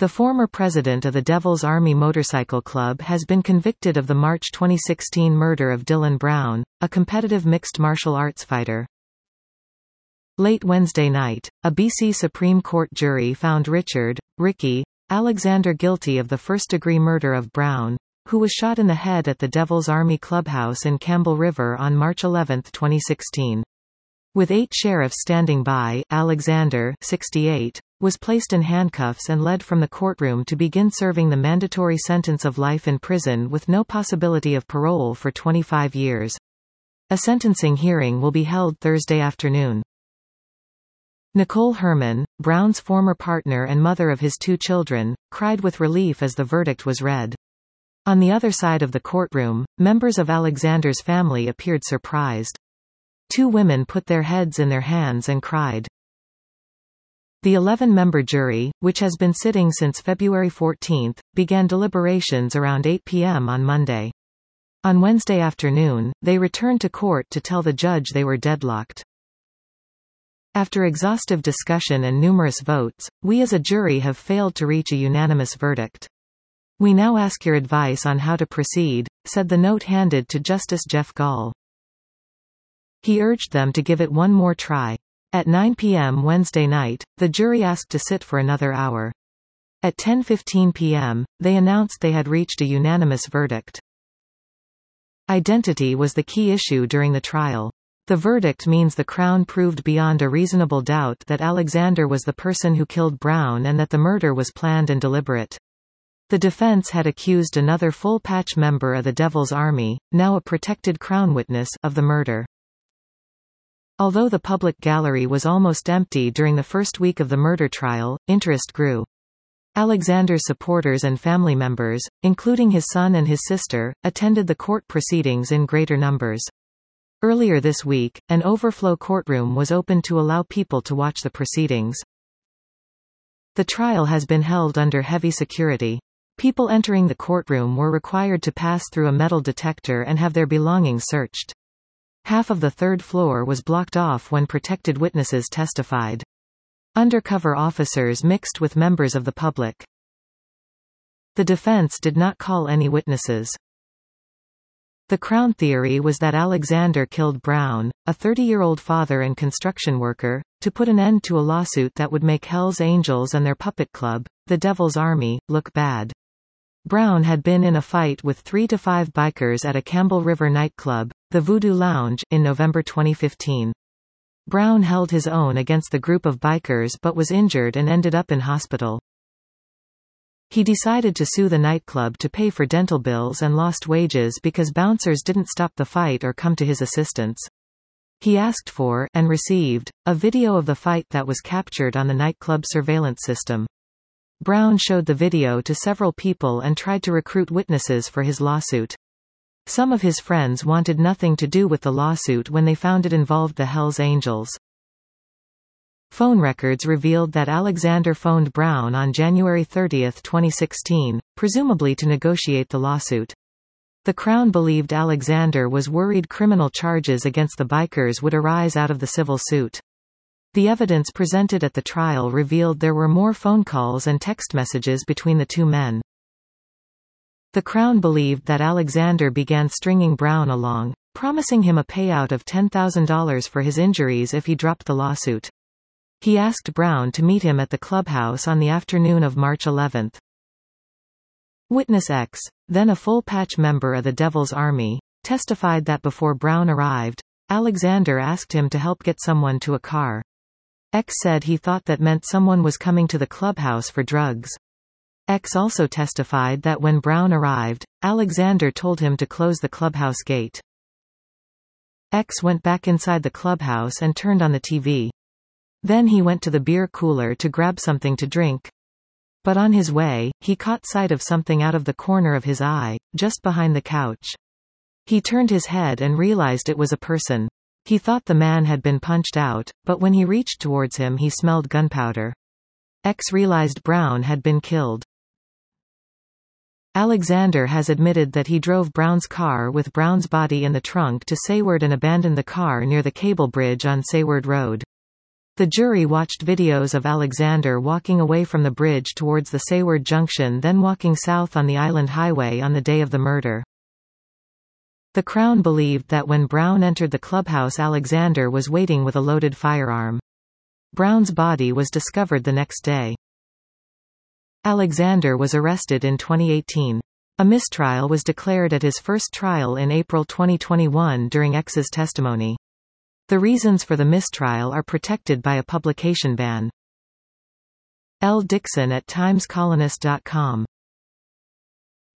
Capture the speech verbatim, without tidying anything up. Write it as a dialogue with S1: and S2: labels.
S1: The former president of the Devil's Army Motorcycle Club has been convicted of the March twenty sixteen murder of Dylan Brown, a competitive mixed martial arts fighter. Late Wednesday night, a B C Supreme Court jury found Richard, Ricky, Alexander guilty of the first-degree murder of Brown, who was shot in the head at the Devil's Army Clubhouse in Campbell River on March eleventh twenty sixteen. With eight sheriffs standing by, Alexander, sixty-eight, was placed in handcuffs and led from the courtroom to begin serving the mandatory sentence of life in prison with no possibility of parole for twenty-five years. A sentencing hearing will be held Thursday afternoon. Nicole Herman, Brown's former partner and mother of his two children, cried with relief as the verdict was read. On the other side of the courtroom, members of Alexander's family appeared surprised. Two women put their heads in their hands and cried. The eleven-member jury, which has been sitting since February fourteenth, began deliberations around eight p m on Monday. On Wednesday afternoon, they returned to court to tell the judge they were deadlocked. After exhaustive discussion and numerous votes, we as a jury have failed to reach a unanimous verdict. We now ask your advice on how to proceed, said the note handed to Justice Jeff Gall. He urged them to give it one more try. At nine p m Wednesday night, the jury asked to sit for another hour. At ten fifteen p m, they announced they had reached a unanimous verdict. Identity was the key issue during the trial. The verdict means the Crown proved beyond a reasonable doubt that Alexander was the person who killed Brown and that the murder was planned and deliberate. The defense had accused another full-patch member of the Devil's Army, now a protected Crown witness, of the murder. Although the public gallery was almost empty during the first week of the murder trial, interest grew. Alexander's supporters and family members, including his son and his sister, attended the court proceedings in greater numbers. Earlier this week, an overflow courtroom was opened to allow people to watch the proceedings. The trial has been held under heavy security. People entering the courtroom were required to pass through a metal detector and have their belongings searched. Half of the third floor was blocked off when protected witnesses testified. Undercover officers mixed with members of the public. The defense did not call any witnesses. The Crown theory was that Alexander killed Brown, a thirty-year-old father and construction worker, to put an end to a lawsuit that would make Hell's Angels and their puppet club, the Devil's Army, look bad. Brown had been in a fight with three to five bikers at a Campbell River nightclub, the Voodoo Lounge, in November twenty fifteen. Brown held his own against the group of bikers but was injured and ended up in hospital. He decided to sue the nightclub to pay for dental bills and lost wages because bouncers didn't stop the fight or come to his assistance. He asked for, and received, a video of the fight that was captured on the nightclub surveillance system. Brown showed the video to several people and tried to recruit witnesses for his lawsuit. Some of his friends wanted nothing to do with the lawsuit when they found it involved the Hells Angels. Phone records revealed that Alexander phoned Brown on January thirtieth twenty sixteen, presumably to negotiate the lawsuit. The Crown believed Alexander was worried criminal charges against the bikers would arise out of the civil suit. The evidence presented at the trial revealed there were more phone calls and text messages between the two men. The Crown believed that Alexander began stringing Brown along, promising him a payout of ten thousand dollars for his injuries if he dropped the lawsuit. He asked Brown to meet him at the clubhouse on the afternoon of March eleventh. Witness X, then a full-patch member of the Devil's Army, testified that before Brown arrived, Alexander asked him to help get someone to a car. X said he thought that meant someone was coming to the clubhouse for drugs. X also testified that when Brown arrived, Alexander told him to close the clubhouse gate. X went back inside the clubhouse and turned on the T V. Then he went to the beer cooler to grab something to drink. But on his way, he caught sight of something out of the corner of his eye, just behind the couch. He turned his head and realized it was a person. He thought the man had been punched out, but when he reached towards him he smelled gunpowder. X realized Brown had been killed. Alexander has admitted that he drove Brown's car with Brown's body in the trunk to Sayward and abandoned the car near the cable bridge on Sayward Road. The jury watched videos of Alexander walking away from the bridge towards the Sayward Junction, then walking south on the Island Highway on the day of the murder. The Crown believed that when Brown entered the clubhouse, Alexander was waiting with a loaded firearm. Brown's body was discovered the next day. Alexander was arrested in twenty eighteen. A mistrial was declared at his first trial in April twenty twenty-one during X's testimony. The reasons for the mistrial are protected by a publication ban. L. Dixon at times colonist dot com